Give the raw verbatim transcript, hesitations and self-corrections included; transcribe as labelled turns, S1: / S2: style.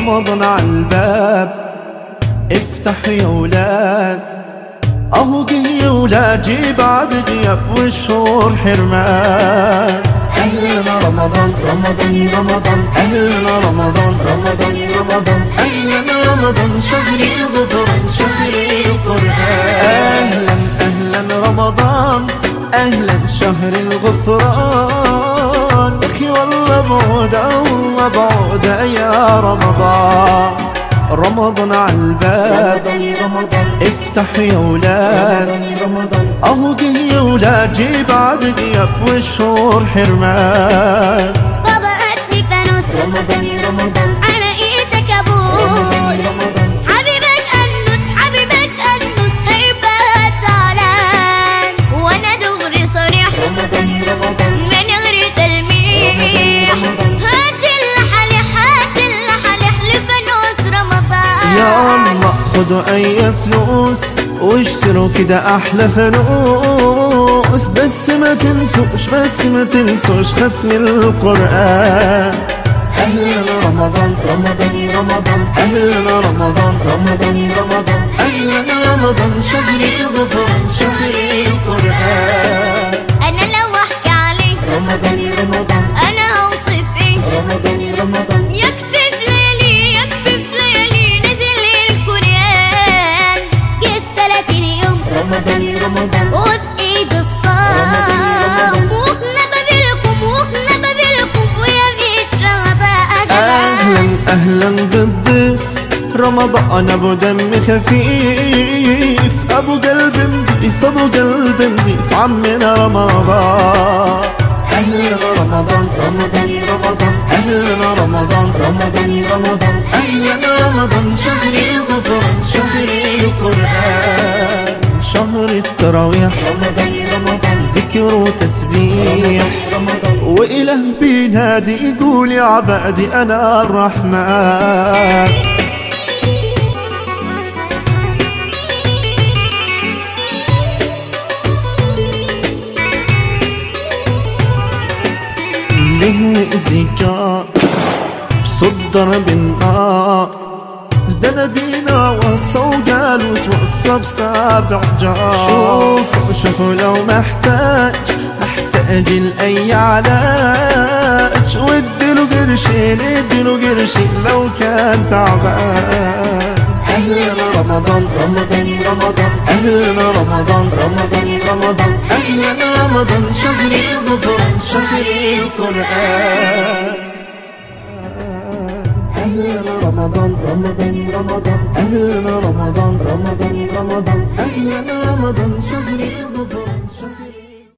S1: رمضان عالباب افتح يا ولاد، اهو جه يا ولاد جه بعد غياب وشهور حرمان.
S2: أهلا رمضان رمضان رمضان،
S1: أهلا رمضان
S2: رمضان رمضان،
S1: أهلا رمضان
S2: شهر الغفران شهر القرآن.
S1: أهلا أهلا رمضان أهلا شهر الغفران. أخي والله بعودة والله بعودة يا رمضان. رمضان عالباب
S2: رمضان رمضان،
S1: افتح يا ولاد،
S2: رمضان رمضان،
S1: اهو جه يا ولاد جه بعد غياب وشهور حرمان.
S3: بابا هاتلي فانوس
S2: رمضان رمضان،
S3: على ايدك ابوس،
S2: رمضان
S3: حبيبك انس حبيبك انس هيبقى تعلان، وانا دغري صريح
S2: رمضان رمضان،
S3: من غير تلميح. هات اللحلح هات اللحلح لفانوس رمضان.
S1: يا الله خدوا اي فلوس واشتروا كده احلى فانوس، بس ما تنسوش بس ما تنسوش ختم القرآن.
S2: أهلا رمضان رمضان رمضان،
S1: أهلا رمضان
S2: رمضان رمضان،
S1: أهلا رمضان
S2: شهر الغفران شهر القرآن.
S3: انا لو احكي عليه
S2: رمضان رمضان،
S3: انا هوصف ايه؟
S2: رمضان رمضان،
S3: يكفي في ليالي يكفي في ليالي نزل القرآن. جه في ثلاثين يوم
S2: رمضان رمضان،
S3: وفي ايد الصام، وكنا بابلكم وكنا بابلكم ويا بيت رمضان.
S1: أهلا أهلا بالضيف رمضان أبو دم خفيف، أبو قلب نضيف أبو قلب نضيف عمنا رمضان.
S2: أهلا رمضان رمضان رمضان،
S1: أهلا رمضان
S2: رمضان رمضان،
S1: أهلا رمضان
S2: شهر الغفران شهر القرآن.
S1: شهر التراويح
S2: رمضان رمضان،
S1: ذكر وتسبيح،
S2: رمضان
S1: وإله بينادي يقول يا عبادي أنا الرحمن. ليه نأذي جار بصدر بالنار، ده نبينا وصى وقال وتوصى بسابع جار. شوفوا شوفوا لو محتاج محتاج لأي علاج، واديله قرشين اديله قرشين لو كان تعبان.
S2: أهلا رمضان رمضان رمضان،
S1: أهلا رمضان
S2: رمضان رمضان،
S1: أهلا رمضان
S2: شهر الغفران شهر القرآن.
S1: أهلا رمضان
S2: رمضان رمضان،
S1: أهلا رمضان
S2: رمضان رمضان،
S1: أهلا رمضان شهر الغفران شهر